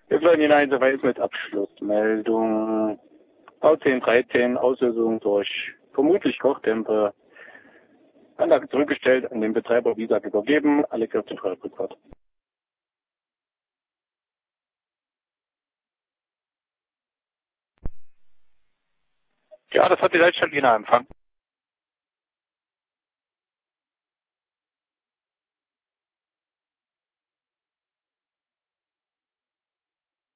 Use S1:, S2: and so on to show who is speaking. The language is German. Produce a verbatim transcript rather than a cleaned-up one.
S1: Wir bleiben hinein, soweit mit Abschlussmeldung. V zehn dreizehn, Auslösung durch vermutlich Kochtempe. Anlage zurückgestellt, an den Betreiber Visa übergeben, alle Kräfte frei Rückfahrt.
S2: Ja, das hat die Leitstelle Wiener empfangen.